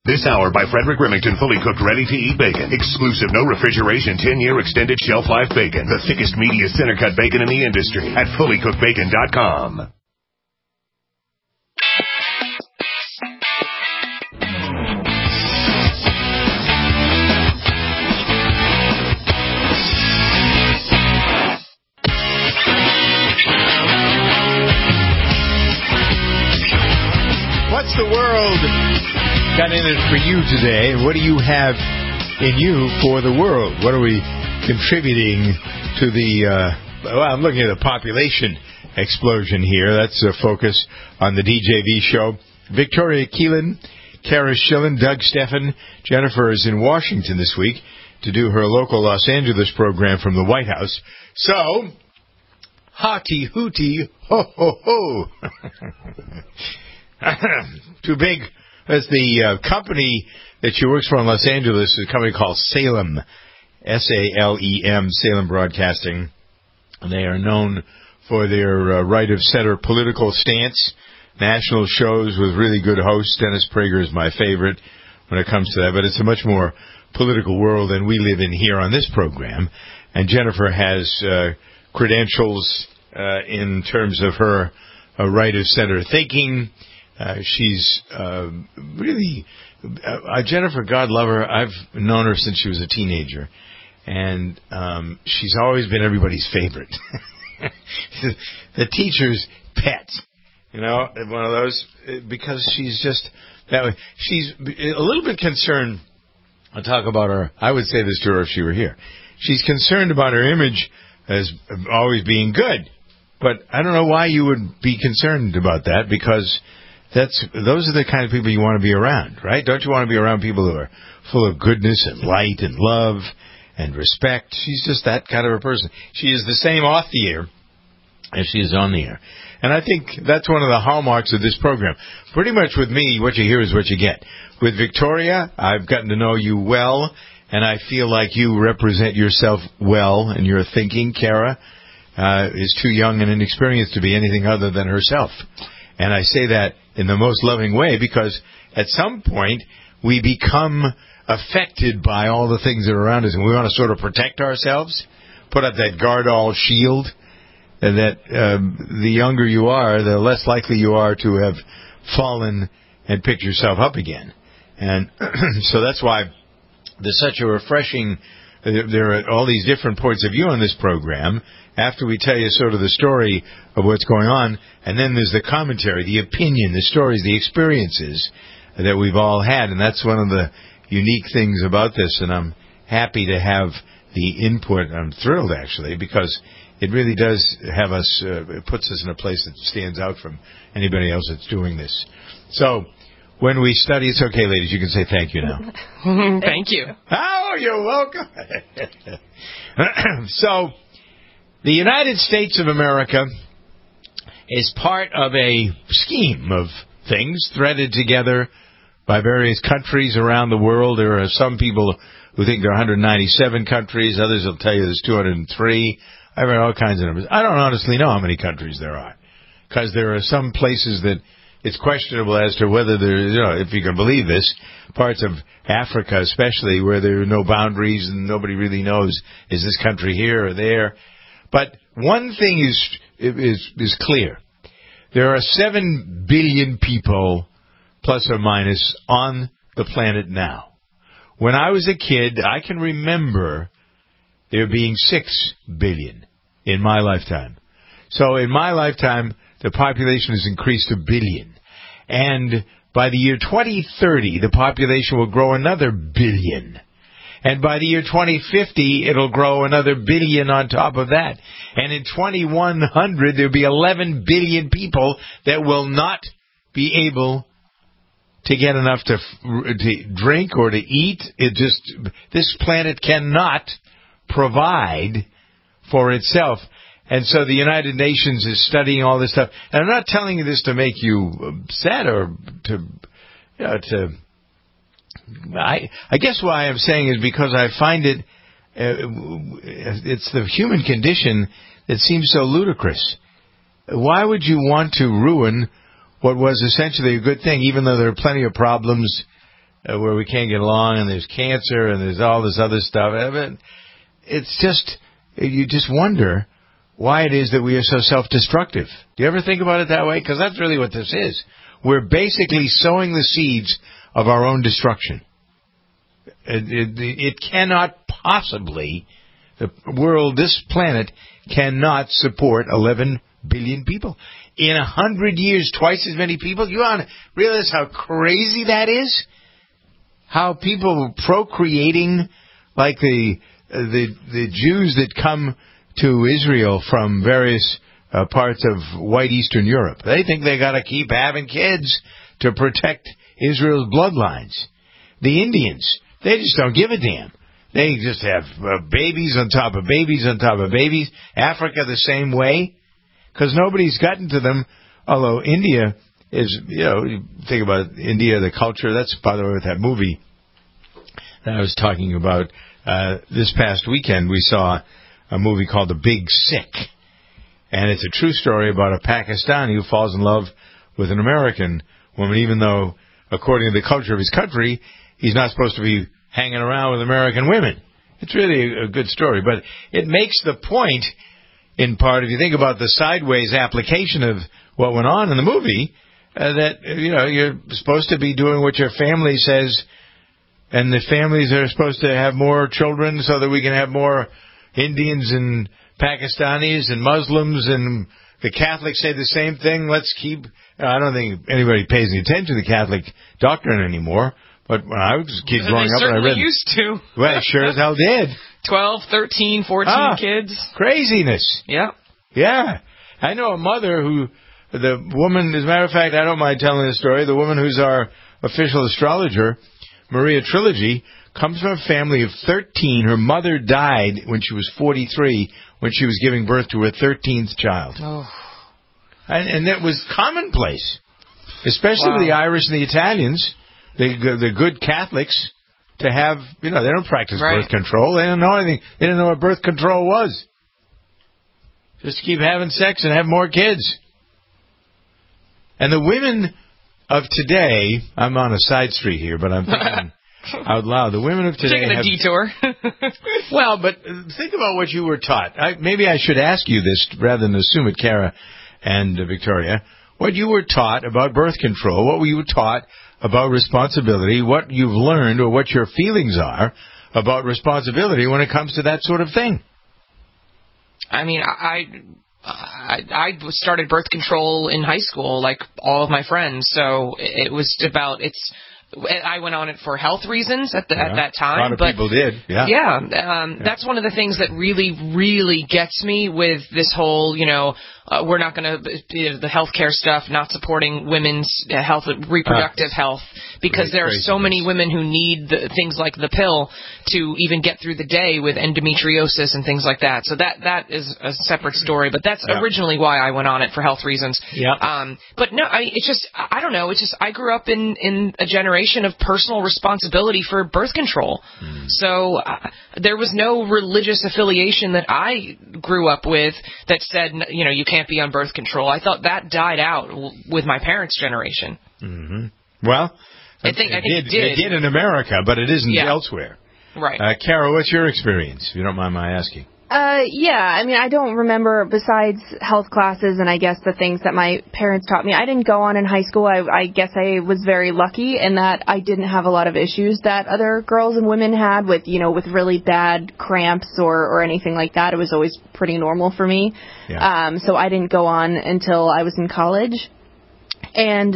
This hour by Frederick Remington, fully cooked, ready-to-eat bacon. Exclusive, no refrigeration, 10-year extended shelf life bacon. The thickest, meatiest, center-cut bacon in the industry at fullycookedbacon.com. What's the world got in it for you today? What do you have in you for the world? What are we contributing to the, I'm looking at the population explosion here. That's a focus on the DJV show. Victoria Keelan, Kara Schillen, Doug Steffen. Jennifer is in Washington this week to do her local Los Angeles program from the White House. So, hotty hooty, ho ho ho. Too big. As the company that she works for in Los Angeles is a company called Salem, S-A-L-E-M, Salem Broadcasting. And they are known for their right-of-center political stance, national shows with really good hosts. Dennis Prager is my favorite when it comes to that, but it's a much more political world than we live in here on this program. And Jennifer has credentials in terms of her right-of-center thinking. She's really Jennifer, God love her. I've known her since she was a teenager, and she's always been everybody's favorite. The teacher's pet, one of those, because she's just that way. She's a little bit concerned. I'll talk about her. I would say this to her if she were here. She's concerned about her image as always being good, but I don't know why you would be concerned about that, because those are the kind of people you want to be around, right? Don't you want to be around people who are full of goodness and light and love and respect? She's just that kind of a person. She is the same off the air as she is on the air. And I think that's one of the hallmarks of this program. Pretty much with me, what you hear is what you get. With Victoria, I've gotten to know you well, and I feel like you represent yourself well in your thinking. Kara is too young and inexperienced to be anything other than herself. And I say that in the most loving way, because at some point we become affected by all the things that are around us, and we want to sort of protect ourselves, put up that guard-all shield, and that the younger you are, the less likely you are to have fallen and picked yourself up again. And so that's why there's such a refreshing, there are all these different points of view on this program, after we tell you sort of the story of what's going on, and then there's the commentary, the opinion, the stories, the experiences that we've all had, and that's one of the unique things about this, and I'm happy to have the input. I'm thrilled, actually, because it really does have us, it puts us in a place that stands out from anybody else that's doing this. So, when we study, it's okay, ladies, you can say thank you now. Thank you. Oh, you're welcome. So, the United States of America is part of a scheme of things threaded together by various countries around the world. There are some people who think there are 197 countries. Others will tell you there's 203. I've read all kinds of numbers. I don't honestly know how many countries there are, because there are some places that it's questionable as to whether there, if you can believe this, parts of Africa especially, where there are no boundaries and nobody really knows, is this country here or there? But one thing is clear. There are 7 billion people, plus or minus, on the planet now. When I was a kid, I can remember there being 6 billion in my lifetime. So in my lifetime, the population has increased to 1 billion. And by the year 2030, the population will grow another 1 billion. And by the year 2050, it'll grow another 1 billion on top of that. And in 2100, there'll be 11 billion people that will not be able to get enough to drink or to eat. This planet cannot provide for itself. And so the United Nations is studying all this stuff. And I'm not telling you this to make you sad or I guess why I'm saying is because I find it's the human condition that seems so ludicrous. Why would you want to ruin what was essentially a good thing, even though there are plenty of problems where we can't get along, and there's cancer, and there's all this other stuff. It's just, you just wonder why it is that we are so self-destructive. Do you ever think about it that way? Because that's really what this is. We're basically sowing the seeds of our own destruction. It cannot possibly, the world, this planet, cannot support 11 billion people. In 100 years, twice as many people. You realize how crazy that is? How people procreating, like the Jews that come to Israel from various parts of white Eastern Europe. They think they got to keep having kids to protect Israel's bloodlines. The Indians, they just don't give a damn. They just have babies on top of babies on top of babies. Africa the same way, because nobody's gotten to them. Although India is, you think about India, the culture. That's, by the way, with that movie that I was talking about this past weekend. We saw a movie called The Big Sick. And it's a true story about a Pakistani who falls in love with an American woman, even though, according to the culture of his country, he's not supposed to be hanging around with American women. It's really a good story. But it makes the point, in part, if you think about the sideways application of what went on in the movie, that, you're supposed to be doing what your family says, and the families are supposed to have more children so that we can have more Indians and Pakistanis and Muslims, and the Catholics say the same thing. Let's keep... I don't think anybody pays any attention to the Catholic doctrine anymore, but when I was a kid growing up, I read... They used to. Well, it sure as hell did. 12, 13, 14 kids. Craziness. Yeah. Yeah. I know a mother who... The woman, as a matter of fact, I don't mind telling this story, the woman who's our official astrologer, Maria Trilogy, comes from a family of 13. Her mother died when she was 43, when she was giving birth to her 13th child. Oh. And that was commonplace, especially with the Irish and the Italians, the good Catholics, to have, they don't practice birth control. They don't know anything. They didn't know what birth control was. Just keep having sex and have more kids. And the women of today, I'm on a side street here, but I'm thinking out loud. The women of today taking a detour. Well, but think about what you were taught. Maybe I should ask you this rather than assume it, Kara and Victoria. What you were taught about birth control, what were you taught about responsibility, what you've learned or what your feelings are about responsibility when it comes to that sort of thing? I mean, I started birth control in high school, like all of my friends. So it was about I went on it for health reasons at that time. A lot of people did. That's one of the things that really, really gets me with this whole, we're not going to, the healthcare stuff, not supporting women's health, reproductive health, because there are so many women who need things like the pill to even get through the day with endometriosis and things like that. So that is a separate story, but that's originally why I went on it, for health reasons. But no, it's just, I don't know. It's just, I grew up in a generation of personal responsibility for birth control. So there was no religious affiliation that I grew up with that said, you can't be on birth control. I thought that died out with my parents' generation. Mm-hmm. Well, I think it did. It did in America, but it isn't elsewhere. Right. Carol, what's your experience, if you don't mind my asking? I mean, I don't remember, besides health classes and I guess the things that my parents taught me. I didn't go on in high school. I guess I was very lucky in that I didn't have a lot of issues that other girls and women had with, with really bad cramps or anything like that. It was always pretty normal for me. Yeah. So I didn't go on until I was in college. And,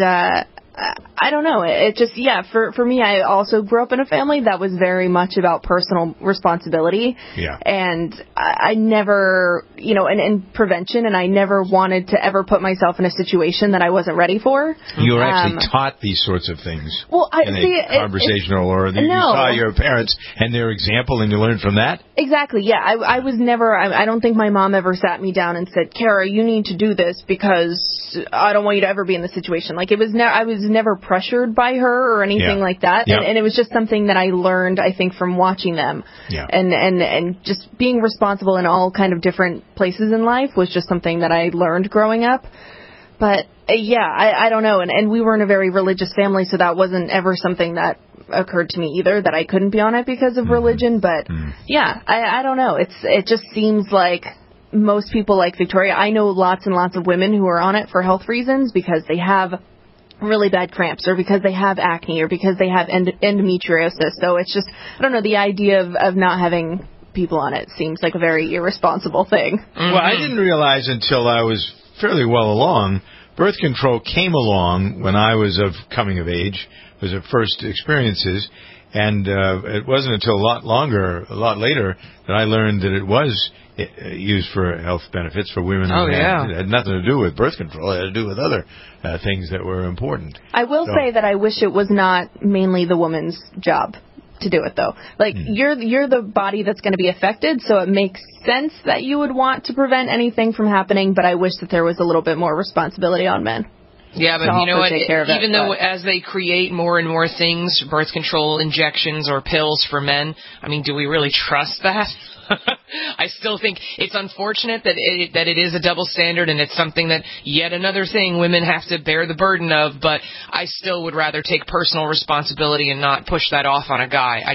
I don't know. It just, for me, I also grew up in a family that was very much about personal responsibility. Yeah. And I never, and prevention, and I never wanted to ever put myself in a situation that I wasn't ready for. You were actually taught these sorts of things. Well, conversational, or you saw your parents and their example, and you learned from that? Exactly, yeah. I was never, I don't think my mom ever sat me down and said, Kara, you need to do this because I don't want you to ever be in this situation. Like, I was never pressured by her or anything like that. Yep. And it was just something that I learned, I think, from watching them. Yeah. And just being responsible in all kind of different places in life was just something that I learned growing up. But, I don't know. And we were in a very religious family, so that wasn't ever something that occurred to me either that I couldn't be on it because of religion. But yeah, I don't know. It just seems like most people like Victoria. I know lots and lots of women who are on it for health reasons because they have really bad cramps or because they have acne or because they have endometriosis. So it's just, I don't know, the idea of not having people on it seems like a very irresponsible thing. Well, I didn't realize until I was fairly well along, birth control came along when I was coming of age, was the first experiences, and it wasn't until a lot later that I learned that it was used for health benefits for women. It had nothing to do with birth control. It had to do with other things that were important. I will say that I wish it was not mainly the woman's job to do it, though. Like, you're the body that's going to be affected, so it makes sense that you would want to prevent anything from happening, but I wish that there was a little bit more responsibility on men. Yeah, but you know what? Even though as they create more and more things, birth control injections or pills for men, I mean, do we really trust that? I still think it's unfortunate that it is a double standard and it's something that yet another thing women have to bear the burden of, but I still would rather take personal responsibility and not push that off on a guy.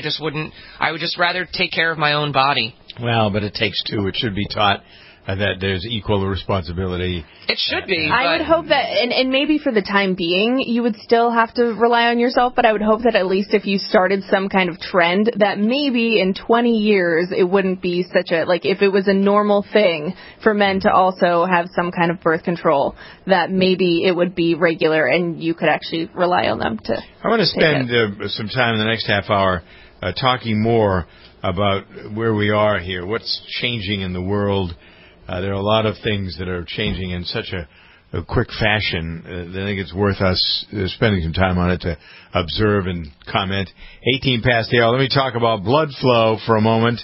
I would just rather take care of my own body. Well, but it takes two. It should be taught that there's equal responsibility. It should be. I would hope that, and maybe for the time being, you would still have to rely on yourself, but I would hope that at least if you started some kind of trend, that maybe in 20 years it wouldn't be such a, like, if it was a normal thing for men to also have some kind of birth control, that maybe it would be regular and you could actually rely on them to. I want to spend some time in the next half hour talking more about where we are here, what's changing in the world. There are a lot of things that are changing in such a quick fashion that I think it's worth us spending some time on it to observe and comment. 18 past the hour. Let me talk about blood flow for a moment.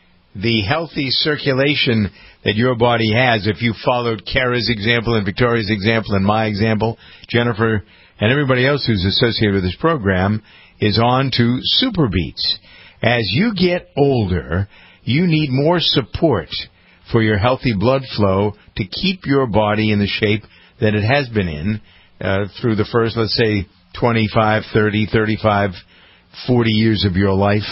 The healthy circulation that your body has, if you followed Kara's example and Victoria's example and my example, Jennifer and everybody else who's associated with this program, is on to Super Beets. As you get older, you need more support for your healthy blood flow to keep your body in the shape that it has been in through the first, let's say, 25, 30, 35, 40 years of your life.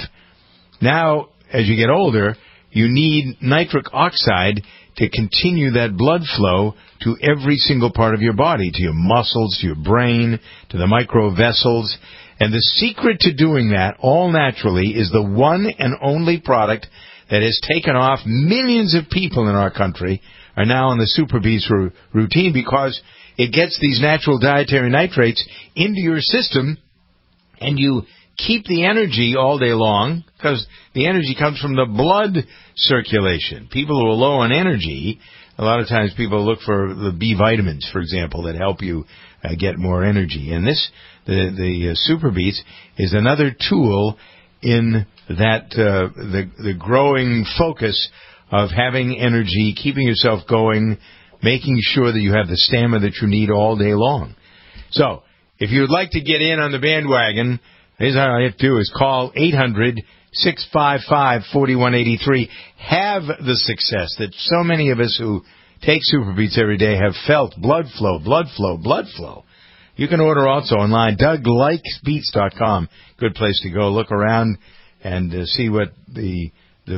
Now, as you get older, you need nitric oxide to continue that blood flow to every single part of your body, to your muscles, to your brain, to the microvessels. And the secret to doing that, all naturally, is the one and only product that has taken off. Millions of people in our country are now on the Super Beets routine because it gets these natural dietary nitrates into your system and you keep the energy all day long because the energy comes from the blood circulation. People who are low on energy, a lot of times people look for the B vitamins, for example, that help you get more energy. And the Super Beets is another tool in that the growing focus of having energy, keeping yourself going, making sure that you have the stamina that you need all day long. So, if you would like to get in on the bandwagon, here's how you have to do is call 800-655-4183. Have the success that so many of us who take Super Beets every day have felt. Blood flow, blood flow, blood flow. You can order also online, DougLikesBeets.com. Good place to go. Look around and see what the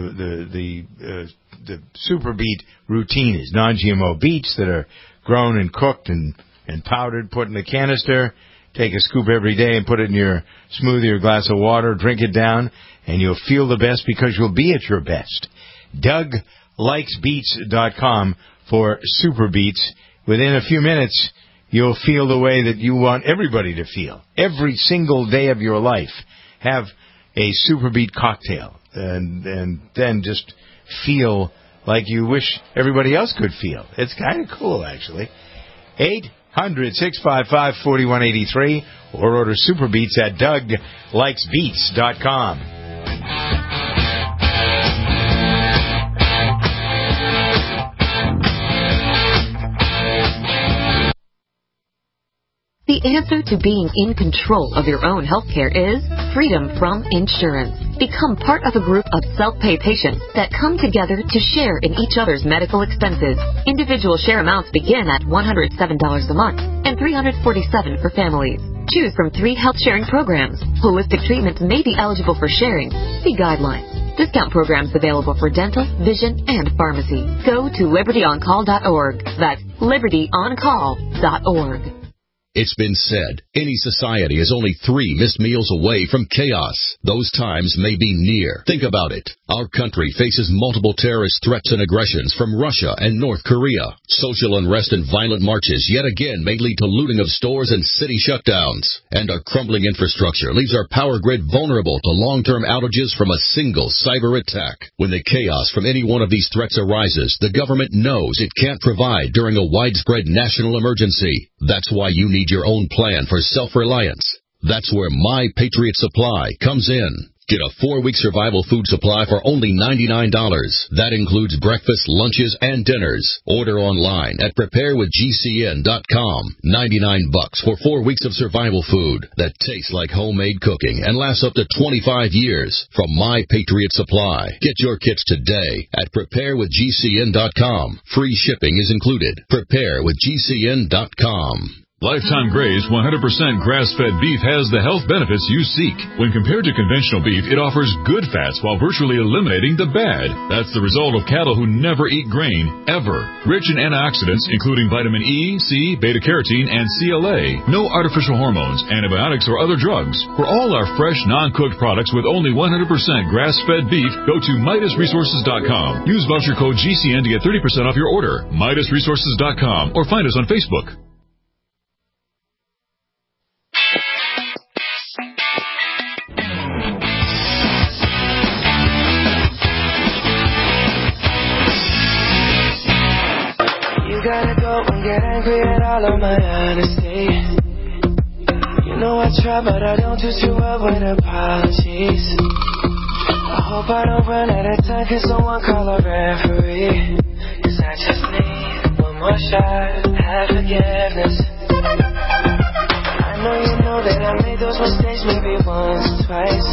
Super Beet routine is. Non-GMO beets that are grown and cooked and powdered, put in a canister. Take a scoop every day and put it in your smoothie or glass of water. Drink it down, and you'll feel the best because you'll be at your best. DougLikesBeets.com for Super Beets. Within a few minutes, you'll feel the way that you want everybody to feel. Every single day of your life, have a Super Beet cocktail and then just feel like you wish everybody else could feel. It's kind of cool, actually. 800-655-4183 or order Super Beets at DougLikesBeets.com. The answer to being in control of your own healthcare is freedom from insurance. Become part of a group of self-pay patients that come together to share in each other's medical expenses. Individual share amounts begin at $107 a month and $347 for families. Choose from 3 health-sharing programs. Holistic treatments may be eligible for sharing. See guidelines. Discount programs available for dental, vision, and pharmacy. Go to libertyoncall.org. That's libertyoncall.org. It's been said, any society is only 3 missed meals away from chaos. Those times may be near. Think about it. Our country faces multiple terrorist threats and aggressions from Russia and North Korea. Social unrest and violent marches yet again may lead to looting of stores and city shutdowns. And our crumbling infrastructure leaves our power grid vulnerable to long-term outages from a single cyber attack. When the chaos from any one of these threats arises, the government knows it can't provide during a widespread national emergency. That's why you need your own plan for self-reliance. That's where My Patriot Supply comes in. Get a 4-week survival food supply for only $99. That includes breakfast, lunches, and dinners. Order online at preparewithgcn.com. $99 for 4 weeks of survival food that tastes like homemade cooking and lasts up to 25 years from My Patriot Supply. Get your kits today at preparewithgcn.com. Free shipping is included. Preparewithgcn.com. Lifetime Graze 100% grass-fed beef has the health benefits you seek. When compared to conventional beef, it offers good fats while virtually eliminating the bad. That's the result of cattle who never eat grain, ever. Rich in antioxidants, including vitamin E, C, beta-carotene, and CLA. No artificial hormones, antibiotics, or other drugs. For all our fresh, non-cooked products with only 100% grass-fed beef, go to MidasResources.com. Use voucher code GCN to get 30% off your order. MidasResources.com or find us on Facebook. Gotta go and get angry at all of my honesty. You know I try, but I don't do too well with apologies. I hope I don't run out of time, can someone call a referee? 'Cause I just need one more shot, have forgiveness. I know that I made those mistakes maybe once or twice.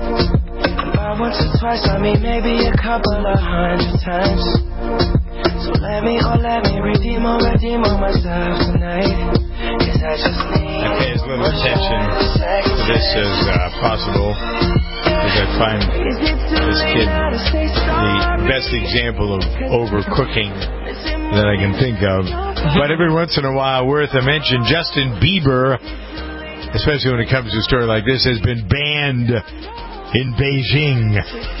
By once or twice, I mean maybe a couple of 100 times. So let me redeem all myself tonight. 'Cause I just need. I pay as little attention to this as possible, because I find this kid the best example of overcooking that I can think of. But every once in a while, worth a mention, Justin Bieber, especially when it comes to a story like this, has been banned in Beijing.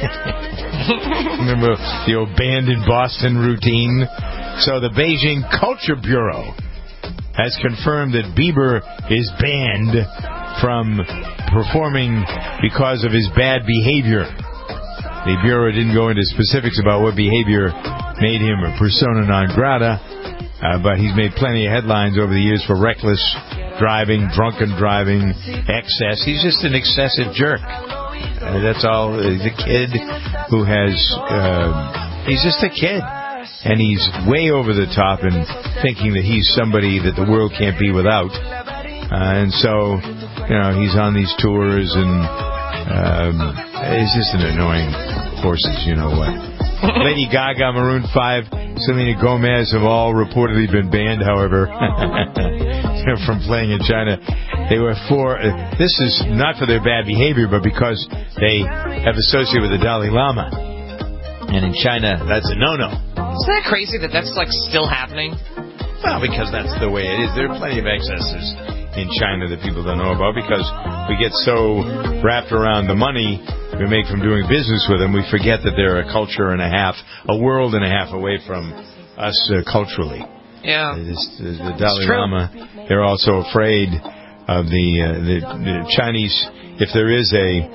Remember the old banned in Boston routine? So the Beijing Culture Bureau has confirmed that Bieber is banned from performing because of his bad behavior. The Bureau didn't go into specifics about what behavior made him a persona non grata, but he's made plenty of headlines over the years for reckless driving, drunken driving, excess. He's just an excessive jerk. That's all. He's a kid who has, he's just a kid. And he's way over the top in thinking that he's somebody that the world can't be without. And so, he's on these tours, and he's just an annoying horses, you know what. Lady Gaga, Maroon 5, Selena Gomez have all reportedly been banned, however, from playing in China. They were this is not for their bad behavior, but because they have associated with the Dalai Lama. And in China, that's a no-no. Isn't that crazy that that's, still happening? Well, because that's the way it is. There are plenty of excesses in China that people don't know about, because we get so wrapped around the money we make from doing business with them, we forget that they're a culture and a half, a world and a half away from us culturally. Yeah. The Dalai Lama, they're also afraid of the Chinese. If there's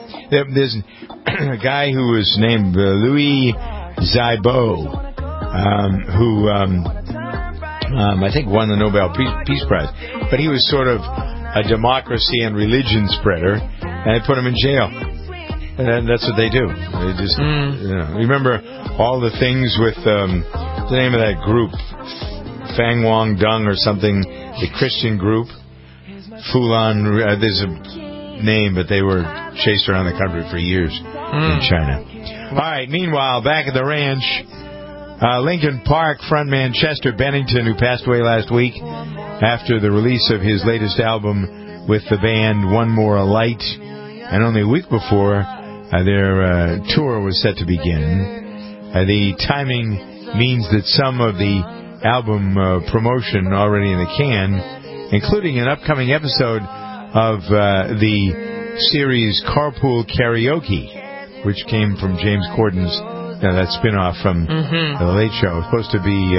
a guy who was named Louis Xiaobo, who I think won the Nobel Peace Prize, but he was sort of a democracy and religion spreader, and they put him in jail. And that's what they do. They just, remember all the things with the name of that group, Fang Wang Dung or something, the Christian group, Fulan. There's a name, but they were chased around the country for years in China. All right. Meanwhile, back at the ranch, Linkin Park frontman Chester Bennington, who passed away last week after the release of his latest album, with the band One More Light. And only a week before, their tour was set to begin. The timing means that some of the album promotion already in the can, including an upcoming episode of the series Carpool Karaoke, which came from James Corden's, that spin-off from The Late Show. It's supposed to be,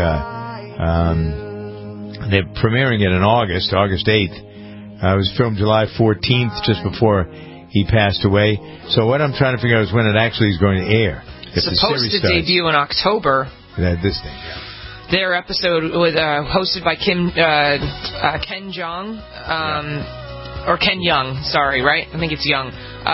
they're premiering it in August 8th. It was filmed July 14th, just before he passed away. So what I'm trying to figure out is when it actually is going to air. It's supposed to debut in October. This thing, Their episode was hosted by Ken Jeong, or Ken Young, sorry, right? I think it's Young.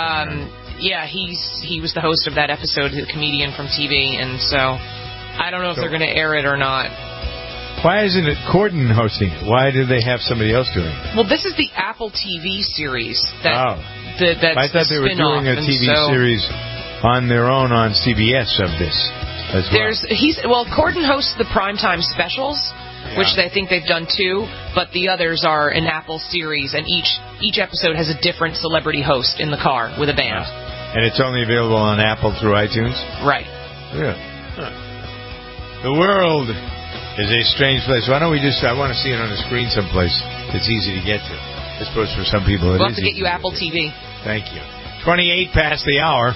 He was the host of that episode, the comedian from TV, and so I don't know if they're going to air it or not. Why isn't it Corden hosting it? Why do they have somebody else doing it? Well, this is the Apple TV series. That's I thought they were doing a TV series on their own on CBS of this as well. Corden hosts the primetime specials, which I think they've done too, but the others are an Apple series, and each episode has a different celebrity host in the car with a band. And it's only available on Apple through iTunes? Right. Yeah. The world is a strange place. Why don't we I want to see it on the screen someplace that's easy to get to. I suppose for some people we'll have to get you Apple TV. Thank you. 28 past the hour.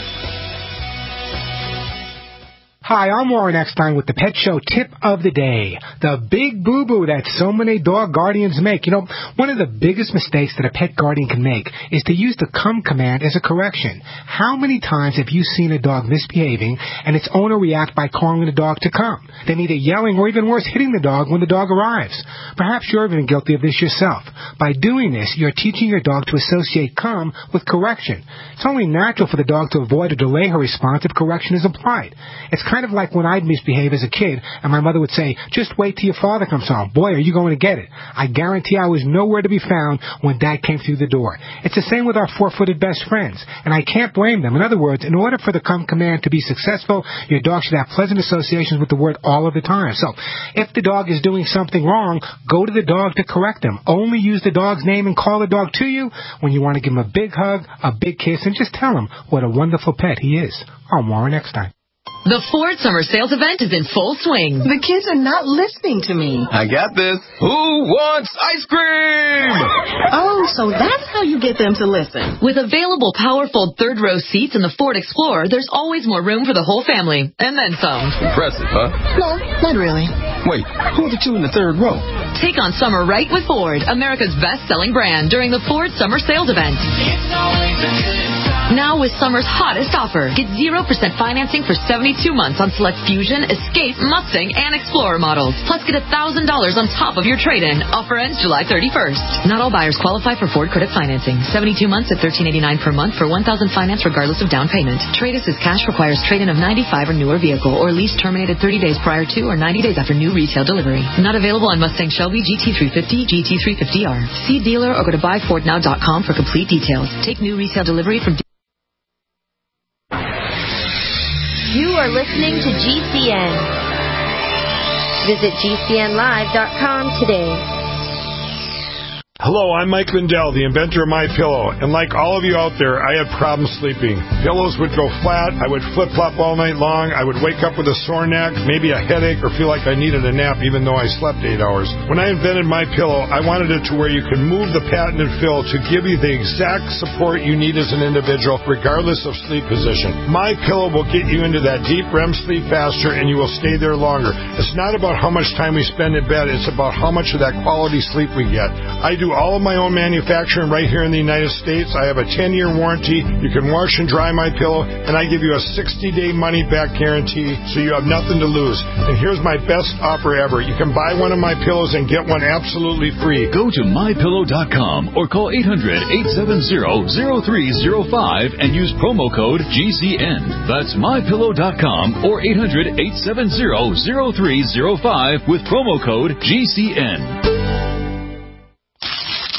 Hi, I'm Warren Eckstein with the Pet Show Tip of the Day. The big boo-boo that so many dog guardians make. You know, one of the biggest mistakes that a pet guardian can make is to use the come command as a correction. How many times have you seen a dog misbehaving and its owner react by calling the dog to come, then either yelling or even worse, hitting the dog when the dog arrives? Perhaps you're even guilty of this yourself. By doing this, you're teaching your dog to associate come with correction. It's only natural for the dog to avoid or delay her response if correction is applied. It's kind of like when I'd misbehave as a kid and my mother would say, just wait till your father comes home. Boy, are you going to get it. I guarantee I was nowhere to be found when Dad came through the door. It's the same with our four-footed best friends, and I can't blame them. In other words, in order for the come command to be successful, your dog should have pleasant associations with the word all of the time. So if the dog is doing something wrong, go to the dog to correct them. Only use the dog's name and call the dog to you when you want to give him a big hug, a big kiss, and just tell him what a wonderful pet he is. I'm Warren Eckstein. The Ford Summer Sales Event is in full swing. The kids are not listening to me. I got this. Who wants ice cream? Oh, so that's how you get them to listen. With available powerful third-row seats in the Ford Explorer, there's always more room for the whole family. And then some. Impressive, huh? No, not really. Wait, who are the two in the third row? Take on summer right with Ford, America's best-selling brand, during the Ford Summer Sales Event. It's always a good time. Now with summer's hottest offer. Get 0% financing for 72 months on select Fusion, Escape, Mustang, and Explorer models. Plus get $1,000 on top of your trade-in. Offer ends July 31st. Not all buyers qualify for Ford credit financing. 72 months at $1,389 per month for $1,000 finance regardless of down payment. Trade-in cash requires trade-in of 95 or newer vehicle or lease terminated 30 days prior to or 90 days after new retail delivery. Not available on Mustang Shelby, GT350, GT350R. See dealer or go to buyfordnow.com for complete details. Take new retail delivery from... You are listening to GCN. Visit GCNlive.com today. Hello, I'm Mike Lindell, the inventor of MyPillow, and like all of you out there, I had problems sleeping. Pillows would go flat, I would flip-flop all night long, I would wake up with a sore neck, maybe a headache, or feel like I needed a nap even though I slept 8 hours. When I invented MyPillow, I wanted it to where you could move the patented fill to give you the exact support you need as an individual, regardless of sleep position. MyPillow will get you into that deep REM sleep faster, and you will stay there longer. It's not about how much time we spend in bed, it's about how much of that quality sleep we get. I do all of my own manufacturing right here in the United States. I have a 10-year warranty. You can wash and dry my pillow, and I give you a 60-day money-back guarantee, so you have nothing to lose. And here's my best offer ever. You can buy one of my pillows and get one absolutely free. Go to MyPillow.com or call 800-870-0305 and use promo code GCN. That's MyPillow.com or 800-870-0305 with promo code GCN.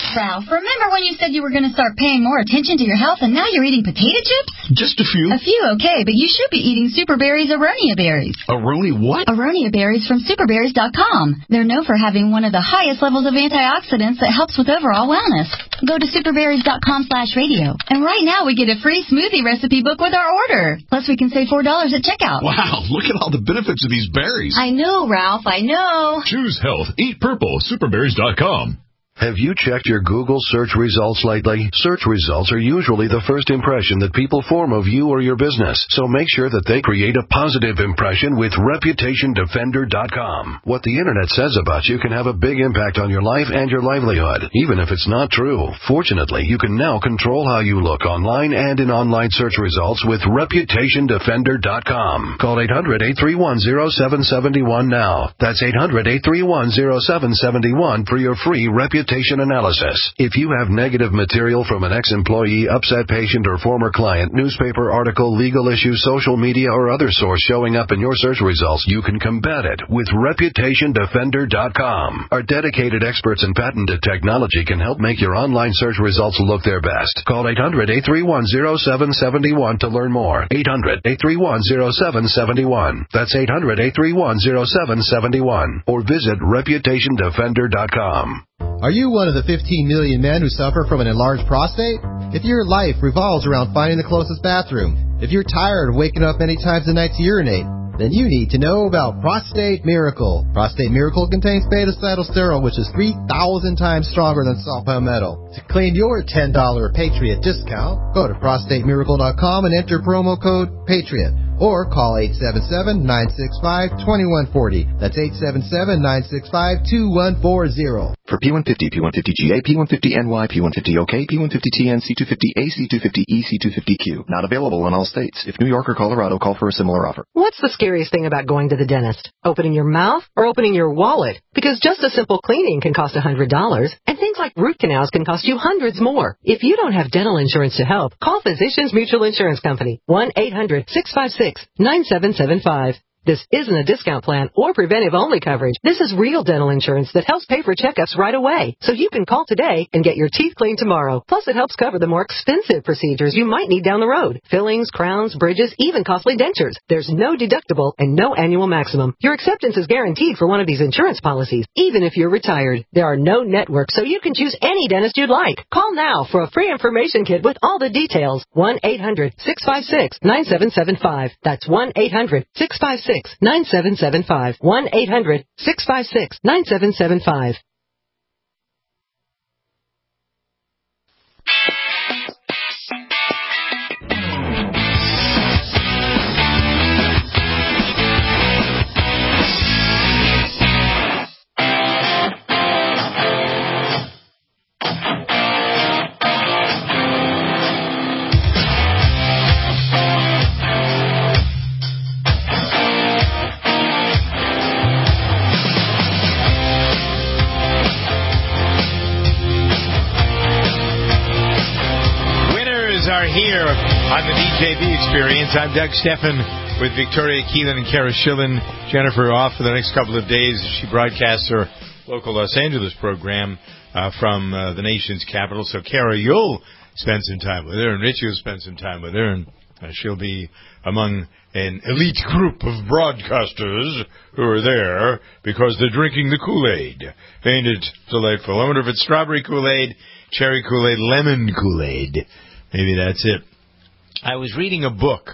Ralph, remember when you said you were going to start paying more attention to your health and now you're eating potato chips? Just a few. A few, okay, but you should be eating Super Berries Aronia berries. Aronia what? Aronia berries from superberries.com. They're known for having one of the highest levels of antioxidants that helps with overall wellness. Go to superberries.com/radio. And right now we get a free smoothie recipe book with our order. Plus we can save $4 at checkout. Wow, look at all the benefits of these berries. I know, Ralph, I know. Choose health. Eat purple. Superberries.com. Have you checked your Google search results lately? Search results are usually the first impression that people form of you or your business, so make sure that they create a positive impression with ReputationDefender.com. What the Internet says about you can have a big impact on your life and your livelihood, even if it's not true. Fortunately, you can now control how you look online and in online search results with ReputationDefender.com. Call 800-831-0771 now. That's 800-831-0771 for your free reputation analysis. If you have negative material from an ex-employee, upset patient, or former client, newspaper article, legal issue, social media, or other source showing up in your search results, you can combat it with ReputationDefender.com. Our dedicated experts in patented technology can help make your online search results look their best. Call 800-831-0771 to learn more. 800-831-0771. That's 800-831-0771. Or visit ReputationDefender.com. Are you one of the 15 million men who suffer from an enlarged prostate? If your life revolves around finding the closest bathroom, if you're tired of waking up many times a night to urinate, then you need to know about Prostate Miracle. Prostate Miracle contains beta-cytosterol, which is 3,000 times stronger than saw palmetto. To claim your $10 Patriot discount, go to prostatemiracle.com and enter promo code PATRIOT. Or call 877-965-2140. That's 877-965-2140. For P150, P150GA, P150NY, P150OK, P150TN, C250A, C250E, C250Q. Not available in all states. If New York or Colorado, call for a similar offer. What's the scariest thing about going to the dentist? Opening your mouth or opening your wallet? Because just a simple cleaning can cost $100, and things like root canals can cost you hundreds more. If you don't have dental insurance to help, call Physicians Mutual Insurance Company. 1-800-656-9775. This isn't a discount plan or preventive-only coverage. This is real dental insurance that helps pay for checkups right away. So you can call today and get your teeth cleaned tomorrow. Plus, it helps cover the more expensive procedures you might need down the road. Fillings, crowns, bridges, even costly dentures. There's no deductible and no annual maximum. Your acceptance is guaranteed for one of these insurance policies, even if you're retired. There are no networks, so you can choose any dentist you'd like. Call now for a free information kit with all the details. 1-800-656-9775. That's 1-800-656-9775. 1-800-656-9775. Here on the DJB Experience. I'm Doug Steffen with Victoria Keelan and Kara Schillen. Jennifer off for the next couple of days. She broadcasts her local Los Angeles program from the nation's capital. So, Kara, you'll spend some time with her, and Richie will spend some time with her, and she'll be among an elite group of broadcasters who are there because they're drinking the Kool-Aid. Ain't it delightful? I wonder if it's strawberry Kool-Aid, cherry Kool-Aid, lemon Kool-Aid. Maybe that's it. I was reading a book.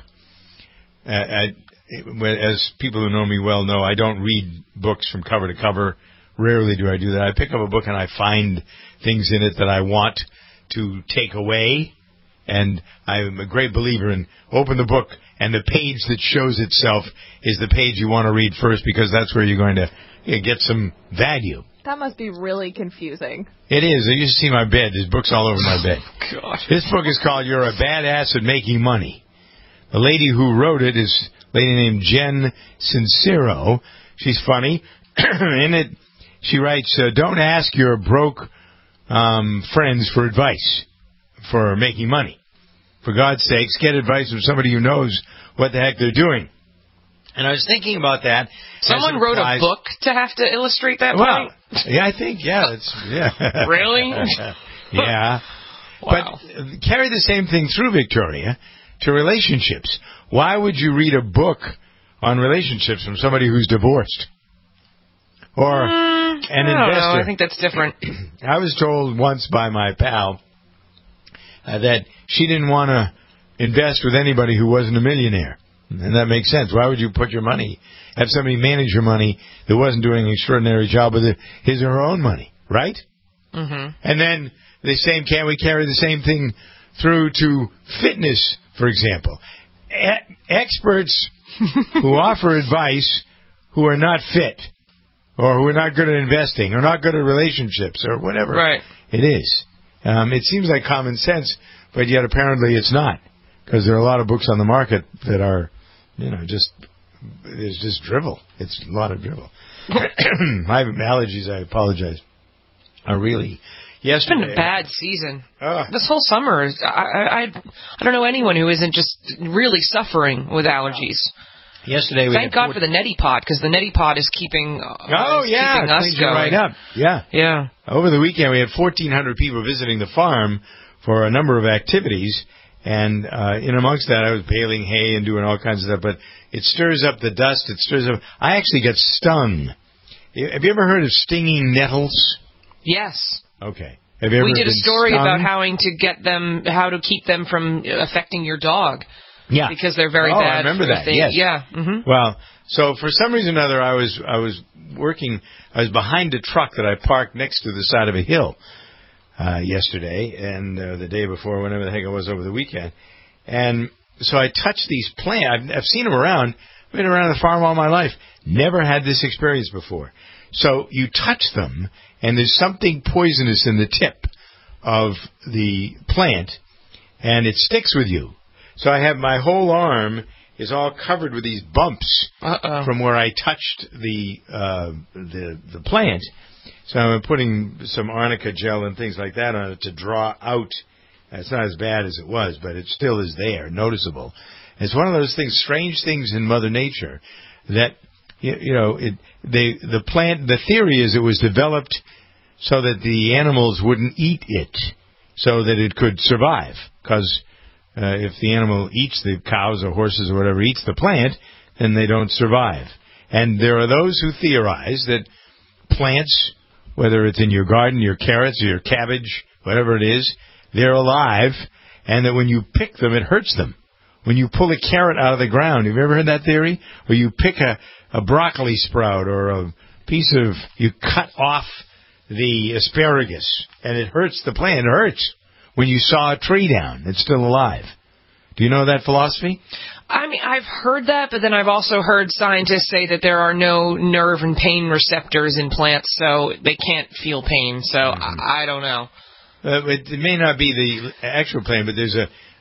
As people who know me well know, I don't read books from cover to cover. Rarely do I do that. I pick up a book and I find things in it that I want to take away. And I'm a great believer in open the book and the page that shows itself is the page you want to read first because that's where you're going to get some value. That must be really confusing. It is. You should see my bed. There's books all over my bed. God. This book is called You're a Badass at Making Money. The lady who wrote it is a lady named Jen Sincero. She's funny. In it, she writes, don't ask your broke friends for advice for making money. For God's sakes, get advice from somebody who knows what the heck they're doing. And I was thinking about that. Someone wrote a book to have to illustrate that point? Yeah, I think, yeah. Really? Yeah. Wow. But carry the same thing through, Victoria, to relationships. Why would you read a book on relationships from somebody who's divorced? Or an investor? I think that's different. I was told once by my pal that she didn't want to invest with anybody who wasn't a millionaire. And that makes sense. Why would you put your money, have somebody manage your money that wasn't doing an extraordinary job with his or her own money, right? Mm-hmm. And then can we carry the same thing through to fitness, for example? Experts who offer advice who are not fit, or who are not good at investing, or not good at relationships, or whatever it is. It seems like common sense, but yet apparently it's not, because there are a lot of books on the market that are, it's just drivel. It's a lot of drivel. My allergies, I apologize, are really... It's been a bad season. This whole summer, I don't know anyone who isn't just really suffering with allergies. Yesterday, thank God for the neti pot, because the neti pot is keeping keeping us going. Right up. Yeah. Over the weekend, we had 1,400 people visiting the farm for a number of activities, and in amongst that, I was baling hay and doing all kinds of stuff. But it stirs up the dust. It stirs up. I actually got stung. Have you ever heard of stinging nettles? Yes. Okay. Have you ever We did a story stung? about how to keep them from affecting your dog. Yeah. Because they're very bad. I remember that. Yes. Yeah. Mm-hmm. Well, so for some reason or other, I was behind a truck that I parked next to the side of a hill yesterday and the day before, whenever the heck it was over the weekend. And so I touched these plants. I've seen them around. I've been around the farm all my life. Never had this experience before. So you touch them, and there's something poisonous in the tip of the plant, and it sticks with you. So I have my whole arm is all covered with these bumps from where I touched the plant. So I'm putting some arnica gel and things like that on it to draw out. It's not as bad as it was, but it still is there, noticeable. It's one of those things, strange things in Mother Nature that, the plant, the theory is it was developed so that the animals wouldn't eat it, so that it could survive. Because if the animal eats the cows or horses or whatever, eats the plant, then they don't survive. And there are those who theorize that plants, whether it's in your garden, your carrots, or your cabbage, whatever it is, they're alive, and that when you pick them, it hurts them. When you pull a carrot out of the ground, have you ever heard that theory? Or you pick a broccoli sprout or a piece of, you cut off the asparagus, and it hurts the plant. It hurts. When you saw a tree down, it's still alive. Do you know that philosophy? I mean, I've heard that, but then I've also heard scientists say that there are no nerve and pain receptors in plants, so they can't feel pain. So I don't know. It may not be the actual pain, but there's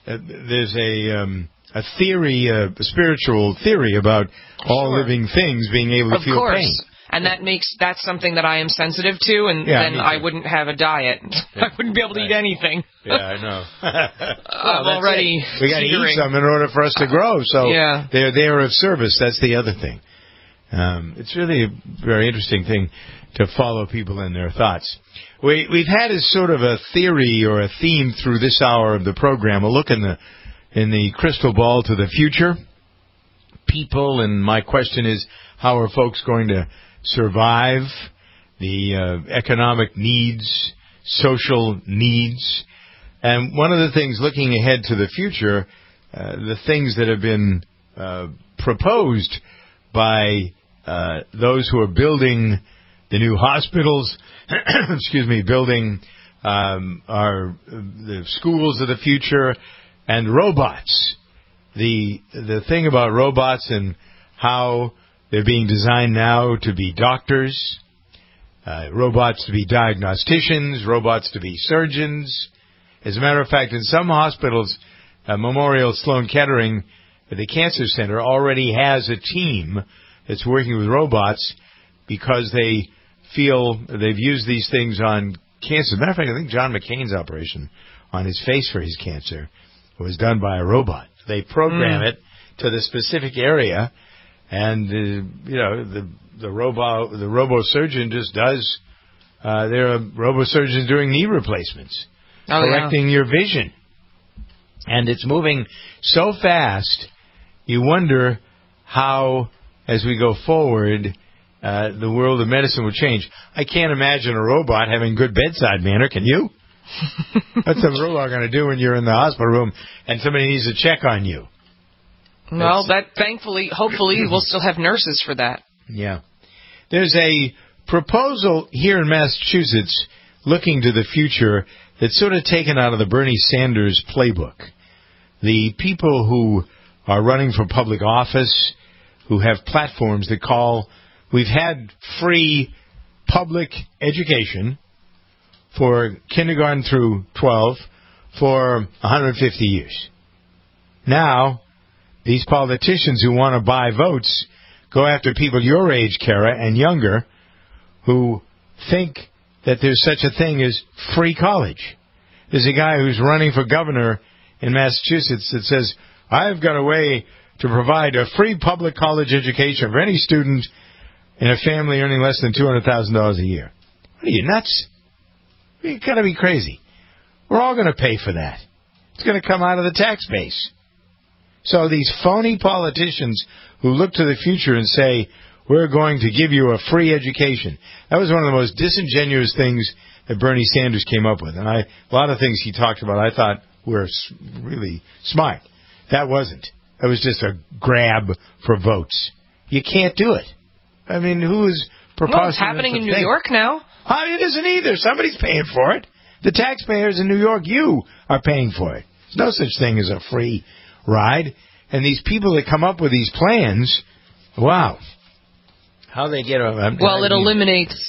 a theory, a spiritual theory about all living things being able to feel pain. And that's something that I am sensitive to, and then I wouldn't have a diet. I wouldn't be able to eat anything. Yeah, I know. I'm already we got to eat some in order for us to grow. So they are of service. That's the other thing. It's really a very interesting thing to follow people in their thoughts. We've had as sort of a theory or a theme through this hour of the program, a look in the crystal ball to the future. People, and my question is, how are folks going to survive the economic needs, social needs? And one of the things looking ahead to the future, the things that have been proposed by those who are building the new hospitals, building the schools of the future, and robots. The thing about robots and how they're being designed now to be doctors, robots to be diagnosticians, robots to be surgeons. As a matter of fact, in some hospitals, Memorial Sloan Kettering, the cancer center, already has a team that's working with robots because they feel they've used these things on cancer. As a matter of fact, I think John McCain's operation on his face for his cancer was done by a robot. They program it to the specific area, and the robo surgeon just does. There are robo surgeons doing knee replacements. correcting your vision. And it's moving so fast, you wonder how, as we go forward, the world of medicine will change. I can't imagine a robot having good bedside manner, can you? What's a robot going to do when you're in the hospital room and somebody needs to check on you? Well, hopefully, we'll still have nurses for that. Yeah. There's a proposal here in Massachusetts looking to the future that's sort of taken out of the Bernie Sanders playbook. The people who are running for public office, who have platforms that call, we've had free public education for kindergarten through 12 for 150 years. Now, these politicians who want to buy votes go after people your age, Kara, and younger, who think that there's such a thing as free college. There's a guy who's running for governor in Massachusetts that says, I've got a way to provide a free public college education for any student in a family earning less than $200,000 a year. What are you, nuts? You've got to be crazy. We're all going to pay for that. It's going to come out of the tax base. So these phony politicians who look to the future and say, we're going to give you a free education. That was one of the most disingenuous things that Bernie Sanders came up with. And a lot of things he talked about I thought were really smart. That wasn't. That was just a grab for votes. You can't do it. I mean, who is proposing? Well, it's happening in New York now. It isn't either. Somebody's paying for it. The taxpayers in New York, you are paying for it. There's no such thing as a free ride. And these people that come up with these plans, wow. How they get a... Well, it eliminates,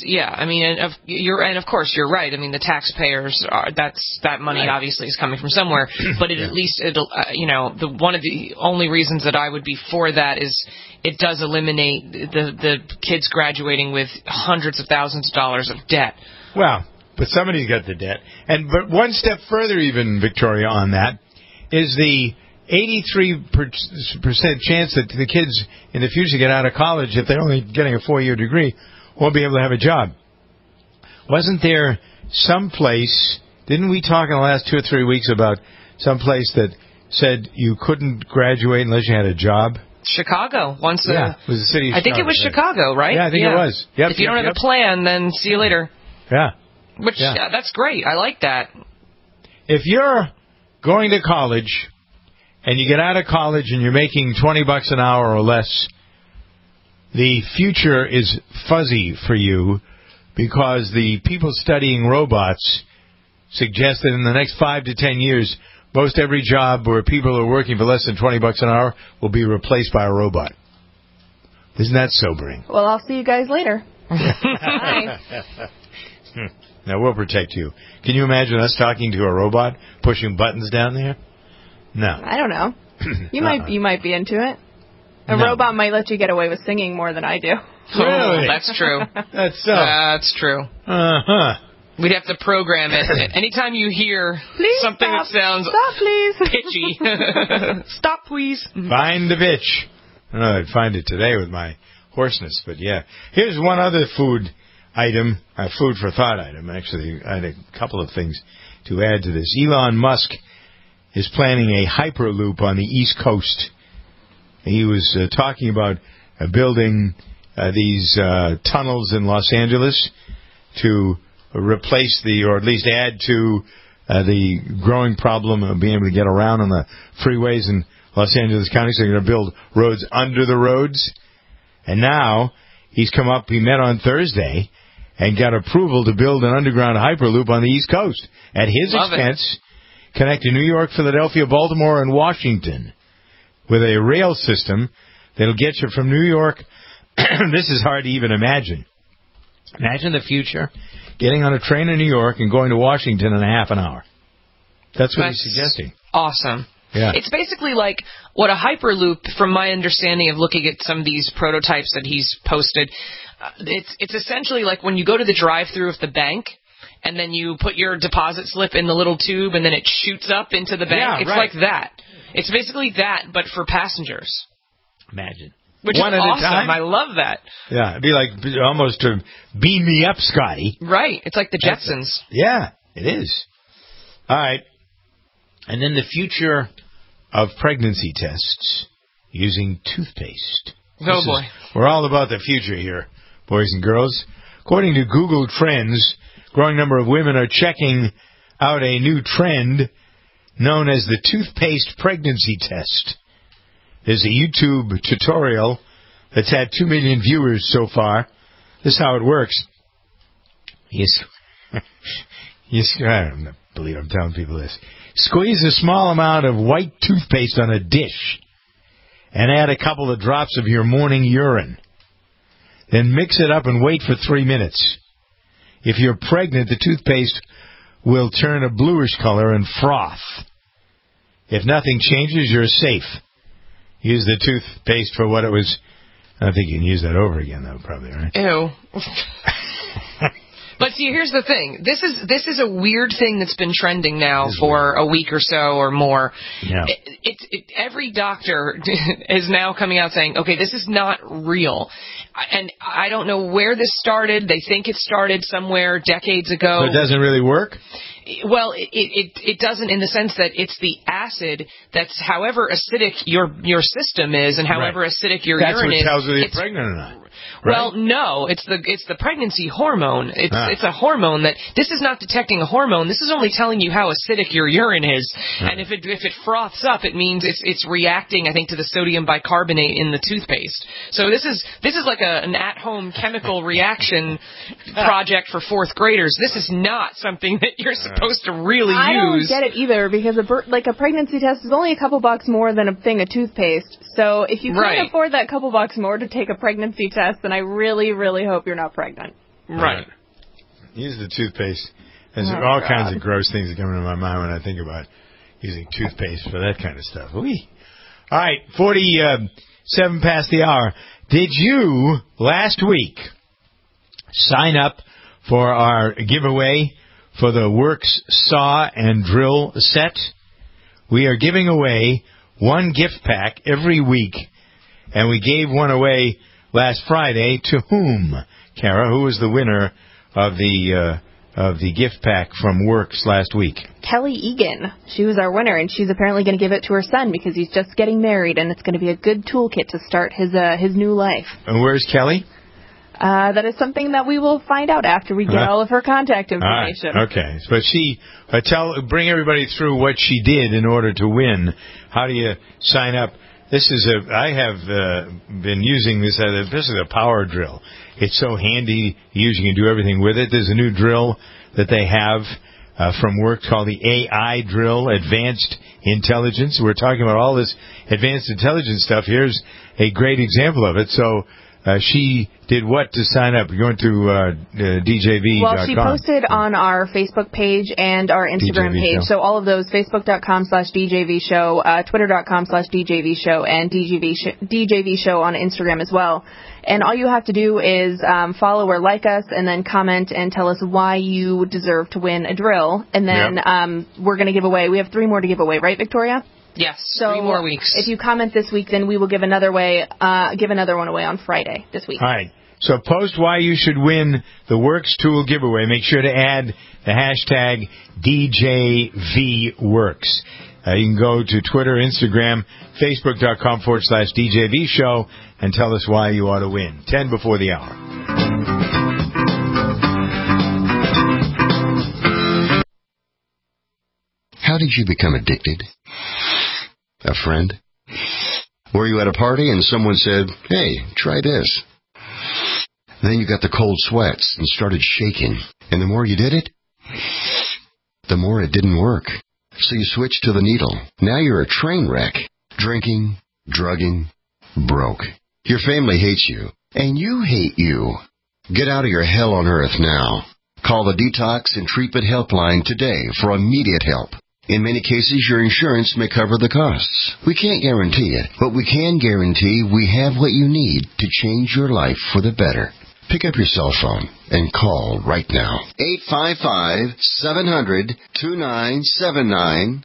and of course you're right. I mean, the taxpayers that money right. Obviously is coming from somewhere, but at least it'll, one of the only reasons that I would be for that is it does eliminate the kids graduating with hundreds of thousands of dollars of debt. Well, but somebody's got the debt, but one step further, even Victoria, on that is the 83% chance that the kids in the future get out of college, if they're only getting a 4-year degree, won't be able to have a job. Wasn't there some place, didn't we talk in the last 2 or 3 weeks about some place that said you couldn't graduate unless you had a job? Chicago. It was the city of Chicago. I think it was Chicago, right? Yeah, I think it was. Yep, if you don't have a plan, then see you later. Yeah. That's great. I like that. If you're going to college and you get out of college and you're making $20 an hour or less, the future is fuzzy for you because the people studying robots suggest that in the next 5 to 10 years, most every job where people are working for less than $20 an hour will be replaced by a robot. Isn't that sobering? Well, I'll see you guys later. Bye. Now, we'll protect you. Can you imagine us talking to a robot, pushing buttons down there? No. I don't know. You might be into it. A robot might let you get away with singing more than I do. Really? Oh, that's true. That's so. That's true. Uh-huh. We'd have to program it. Anytime you hear something that sounds pitchy, stop, please. Find the bitch. I don't know I'd find it today with my hoarseness, but yeah. Here's one other food item, a food for thought item. Actually, I had a couple of things to add to this. Elon Musk is planning a Hyperloop on the East Coast. He was talking about building these tunnels in Los Angeles to replace or at least add to the growing problem of being able to get around on the freeways in Los Angeles County. So they're going to build roads under the roads. And now he met on Thursday and got approval to build an underground Hyperloop on the East Coast at his expense, connecting New York, Philadelphia, Baltimore, and Washington with a rail system that'll get you from New York. This is hard to even imagine. Imagine the future, getting on a train in New York and going to Washington in a half an hour. That's what he's suggesting. Awesome. Yeah. It's basically like what a Hyperloop, from my understanding of looking at some of these prototypes that he's posted, it's essentially like when you go to the drive-thru of the bank and then you put your deposit slip in the little tube and then it shoots up into the bank. Yeah, it's like that. It's basically that, but for passengers. Imagine. Which One is at a awesome. time? I love that. Yeah, it'd be like almost to beam me up, Scotty. Right. It's like the Jetsons. Yeah, it is. All right. And then the future of pregnancy tests using toothpaste. Oh, boy. We're all about the future here, boys and girls. According to Google Trends, a growing number of women are checking out a new trend known as the toothpaste pregnancy test. There's a YouTube tutorial that's had 2 million viewers so far. This is how it works. I don't believe I'm telling people this. Squeeze a small amount of white toothpaste on a dish and add a couple of drops of your morning urine. Then mix it up and wait for 3 minutes. If you're pregnant, the toothpaste will turn a bluish color and froth. If nothing changes, you're safe. Use the toothpaste for what it was. I don't think you can use that over again, though, probably, right? Ew. But see, here's the thing. This is a weird thing that's been trending now for a week or so or more. Yeah. Every doctor is now coming out saying, okay, this is not real. And I don't know where this started. They think it started somewhere decades ago. So it doesn't really work? Well, it doesn't in the sense that it's the acid that's however acidic your system is and however acidic your urine is. That's what tells you you're pregnant or not. Right? Well, no, it's the pregnancy hormone. It's a hormone that this is not detecting a hormone. This is only telling you how acidic your urine is. And if it froths up, it means it's reacting, I think, to the sodium bicarbonate in the toothpaste. So this is like an at-home chemical reaction project for fourth graders. This is not something that you're supposed to really use. I don't get it either because a pregnancy test is only a couple bucks more than a thing of toothpaste. So if you can't afford that couple bucks more to take a pregnancy test, then I really, really hope you're not pregnant. Right. Use the toothpaste. There's all kinds of gross things that come into my mind when I think about using toothpaste for that kind of stuff. Whee. All right, 47 past the hour. Did you, last week, sign up for our giveaway for the Works saw and drill set? We are giving away one gift pack every week, and we gave one away last Friday. To whom, Kara? Who was the winner of the gift pack from Works last week? Kelly Egan. She was our winner, and she's apparently going to give it to her son because he's just getting married, and it's going to be a good toolkit to start his new life. And where's Kelly? That is something that we will find out after we get all of her contact information. Right. Okay, but she bring everybody through what she did in order to win. How do you sign up? I have been using this. This is a power drill. It's so handy. You can do everything with it. There's a new drill that they have from work called the AI drill, Advanced Intelligence. We're talking about all this advanced intelligence stuff. Here's a great example of it. So she did what to sign up? You're going to DJV.com. Well, she posted on our Facebook page and our Instagram page. So all of those, Facebook.com/DJV show, Twitter.com/DJV show, and DJV show on Instagram as well. And all you have to do is follow or like us and then comment and tell us why you deserve to win a drill. And then we're going to give away. We have 3 more to give away, right, Victoria? Yes, so 3 more weeks. If you comment this week, then we will give another one away on Friday this week. All right. So post why you should win the Works tool giveaway. Make sure to add the hashtag DJVWorks. You can go to Twitter, Instagram, Facebook.com/DJV show and tell us why you ought to win. 10 before the hour. How did you become addicted? A friend? Were you at a party and someone said, "Hey, try this"? Then you got the cold sweats and started shaking. And the more you did it, the more it didn't work. So you switched to the needle. Now you're a train wreck. Drinking, drugging, broke. Your family hates you. And you hate you. Get out of your hell on earth now. Call the Detox and Treatment Helpline today for immediate help. In many cases, your insurance may cover the costs. We can't guarantee it, but we can guarantee we have what you need to change your life for the better. Pick up your cell phone and call right now. 855-700-2979.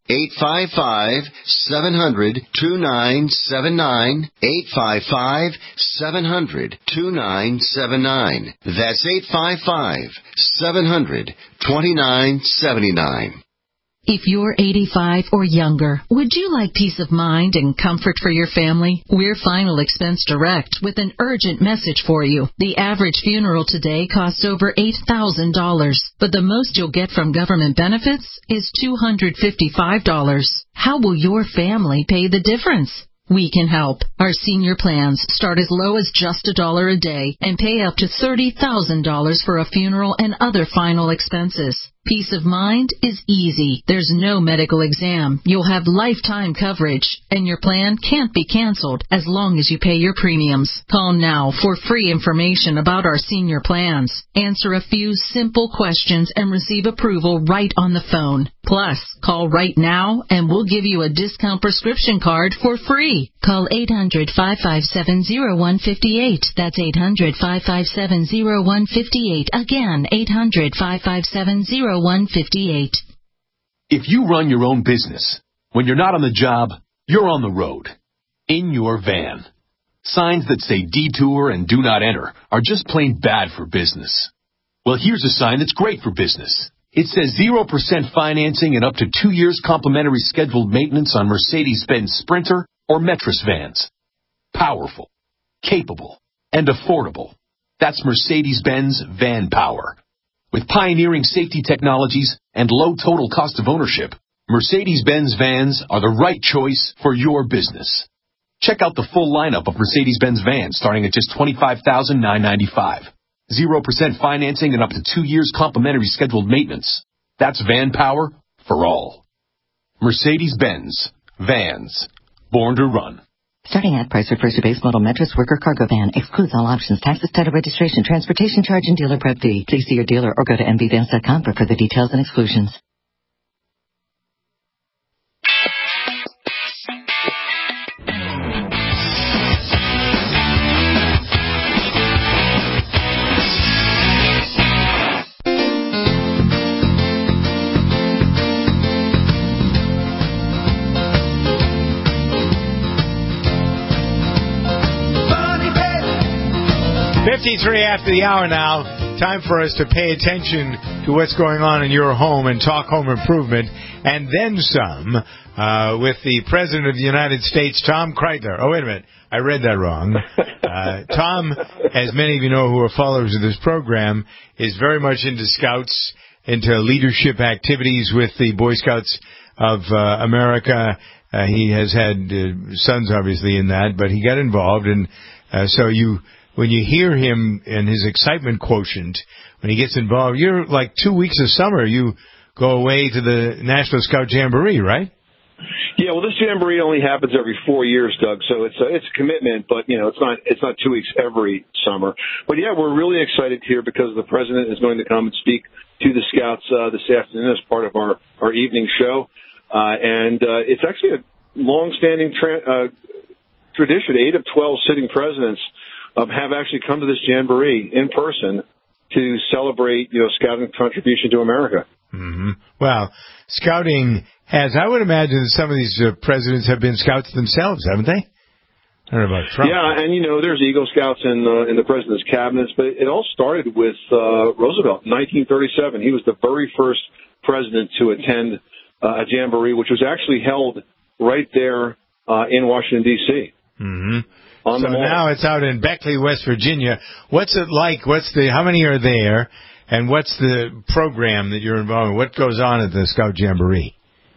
855-700-2979. 855-700-2979. That's 855-700-2979. If you're 85 or younger, would you like peace of mind and comfort for your family? We're Final Expense Direct with an urgent message for you. The average funeral today costs over $8,000, but the most you'll get from government benefits is $255. How will your family pay the difference? We can help. Our senior plans start as low as just $1 a day and pay up to $30,000 for a funeral and other final expenses. Peace of mind is easy. There's no medical exam. You'll have lifetime coverage, and your plan can't be canceled as long as you pay your premiums. Call now for free information about our senior plans. Answer a few simple questions and receive approval right on the phone. Plus, call right now and we'll give you a discount prescription card for free. Call 800-557-0158. That's 800-557-0158. Again, 800-557-0158. If you run your own business, when you're not on the job, you're on the road. In your van. Signs that say detour and do not enter are just plain bad for business. Well, here's a sign that's great for business. It says 0% financing and up to 2 years complimentary scheduled maintenance on Mercedes-Benz Sprinter or Metris vans. Powerful, capable, and affordable. That's Mercedes-Benz Van Power. With pioneering safety technologies and low total cost of ownership, Mercedes-Benz vans are the right choice for your business. Check out the full lineup of Mercedes-Benz vans starting at just $25,995. 0% financing and up to 2 years complimentary scheduled maintenance. That's Van Power for all. Mercedes-Benz Vans. Born to run. Starting at price refers to base model Metris worker cargo van. Excludes all options, taxes, title, registration, transportation charge, and dealer prep fee. Please see your dealer or go to mbvans.com for further details and exclusions. .53 after the hour now. Time for us to pay attention to what's going on in your home and talk home improvement, and then some, with the President of the United States, Tom Kreidler. Oh, wait a minute. I read that wrong. Tom, as many of you know who are followers of this program, is very much into Scouts, into leadership activities with the Boy Scouts of America. He has had sons, obviously, in that, but he got involved, and when you hear him and his excitement quotient, when he gets involved, you're like 2 weeks of summer, you go away to the National Scout Jamboree, right? Yeah, well, this jamboree only happens every 4 years, Doug. So it's a commitment, but it's not 2 weeks every summer. But yeah, we're really excited here because the president is going to come and speak to the Scouts this afternoon as part of our evening show, and it's actually a long-standing tradition. 8 of 12 sitting presidents have actually come to this jamboree in person to celebrate, Scouting contribution to America. Mm-hmm. Well, Scouting has, I would imagine that some of these presidents have been Scouts themselves, haven't they? I don't know about Trump. Yeah, and there's Eagle Scouts in the president's cabinets, but it all started with Roosevelt in 1937. He was the very first president to attend a jamboree, which was actually held right there in Washington, D.C. Mm-hmm. So now it's out in Beckley, West Virginia. What's it like? How many are there? And what's the program that you're involved in? What goes on at the Scout Jamboree?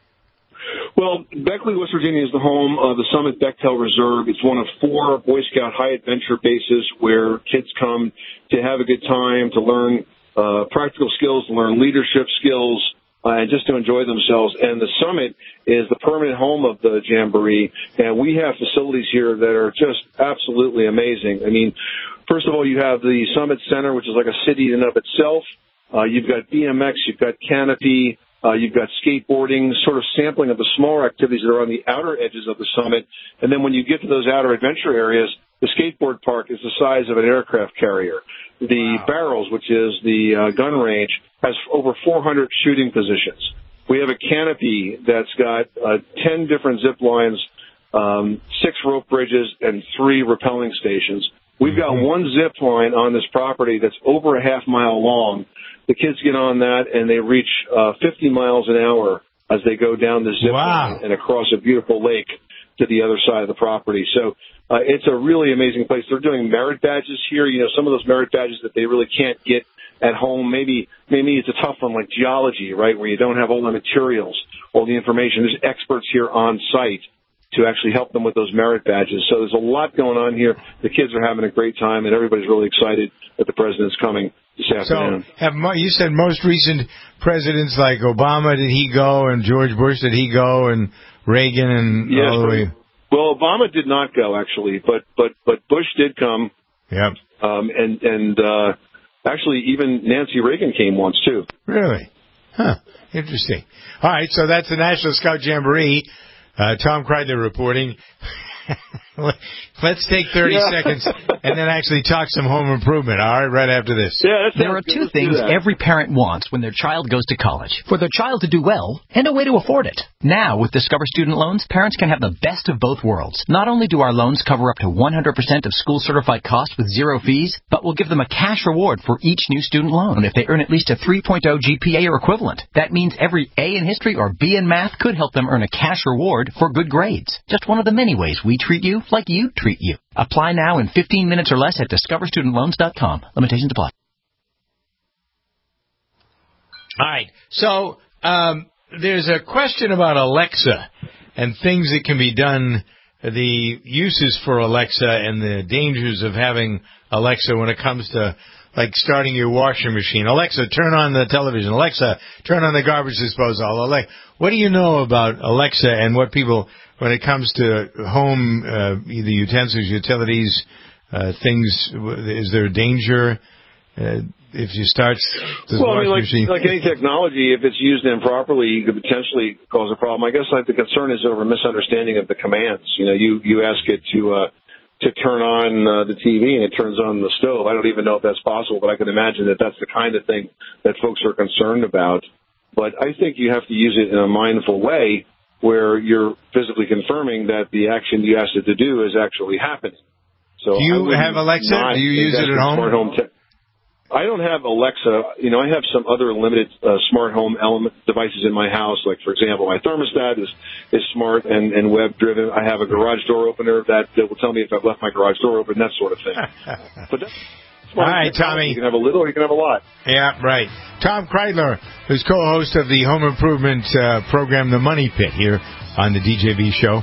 Well, Beckley, West Virginia is the home of the Summit Bechtel Reserve. It's one of 4 Boy Scout high adventure bases where kids come to have a good time, to learn practical skills, to learn leadership skills, and just to enjoy themselves. And the Summit is the permanent home of the Jamboree, and we have facilities here that are just absolutely amazing. I mean, first of all, you have the Summit Center, which is like a city in and of itself. You've got BMX, you've got canopy, you've got skateboarding, sort of sampling of the smaller activities that are on the outer edges of the Summit. And then when you get to those outer adventure areas, the skateboard park is the size of an aircraft carrier. The Barrels, which is the gun range, has over 400 shooting positions. We have a canopy that's got 10 different zip lines, 6 rope bridges, and 3 rappelling stations. We've got one zip line on this property that's over a half mile long. The kids get on that, and they reach 50 miles an hour as they go down the zip line and across a beautiful lake to the other side of the property. So it's a really amazing place. They're doing merit badges here. You know, some of those merit badges that they really can't get at home. Maybe it's a tough one like geology, right, where you don't have all the materials, all the information. There's experts here on site to actually help them with those merit badges. So there's a lot going on here. The kids are having a great time, and everybody's really excited that the president's coming this afternoon. So you said most recent presidents like Obama, did he go, and George Bush, did he go, and Reagan, and all the way? Well, Obama did not go, actually, but Bush did come. Yep. And actually, even Nancy Reagan came once, too. Really? Huh. Interesting. All right, so that's the National Scout Jamboree. Tom Kreidler reporting. Let's take 30 seconds and then actually talk some home improvement, all right, right after this. Yeah, there are two things every parent wants when their child goes to college. For their child to do well and a way to afford it. Now, with Discover Student Loans, parents can have the best of both worlds. Not only do our loans cover up to 100% of school-certified costs with zero fees, but we'll give them a cash reward for each new student loan if they earn at least a 3.0 GPA or equivalent. That means every A in history or B in math could help them earn a cash reward for good grades. Just one of the many ways we treat you like you treat you. Apply now in 15 minutes or less at discoverstudentloans.com. Limitations apply. All right. So there's a question about Alexa and things that can be done, the uses for Alexa and the dangers of having Alexa when it comes to, like, starting your washing machine. Alexa, turn on the television. Alexa, turn on the garbage disposal. What do you know about Alexa and what people, when it comes to home, either utensils, utilities, things, is there danger if you start this washing machine? Like any technology, if it's used improperly, you could potentially cause a problem. I guess the concern is over misunderstanding of the commands. You know, you ask it to turn on the TV and it turns on the stove. I don't even know if that's possible, but I can imagine that that's the kind of thing that folks are concerned about. But I think you have to use it in a mindful way where you're physically confirming that the action you asked it to do is actually happening. So do you have Alexa? Do you use it at home? Smart home I don't have Alexa. You know, I have some other limited smart home element devices in my house. Like, for example, my thermostat is smart and web driven. I have a garage door opener that will tell me if I've left my garage door open, that sort of thing. But that's all right, Tommy. You can have a little or you can have a lot. Yeah, right. Tom Kreidler, who's co-host of the home improvement program, The Money Pit, here on the DJB Show.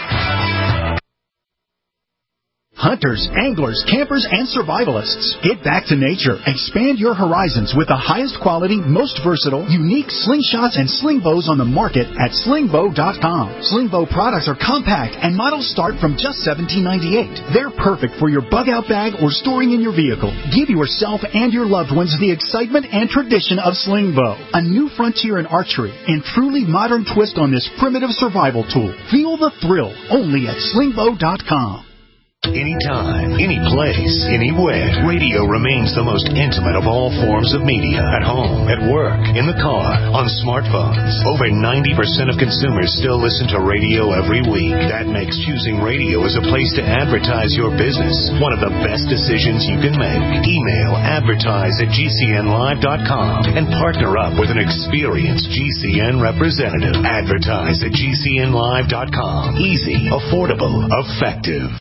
Hunters, anglers, campers, and survivalists. Get back to nature. Expand your horizons with the highest quality, most versatile, unique slingshots and sling bows on the market at slingbow.com. Slingbow products are compact and models start from just $17.98. They're perfect for your bug-out bag or storing in your vehicle. Give yourself and your loved ones the excitement and tradition of Slingbow, a new frontier in archery and truly modern twist on this primitive survival tool. Feel the thrill only at slingbow.com. Anytime, any place, anywhere, radio remains the most intimate of all forms of media. At home, at work, in the car, on smartphones. Over 90% of consumers still listen to radio every week. That makes choosing radio as a place to advertise your business one of the best decisions you can make. Email advertise@gcnlive.com and partner up with an experienced GCN representative. Advertise at gcnlive.com. Easy, affordable, effective.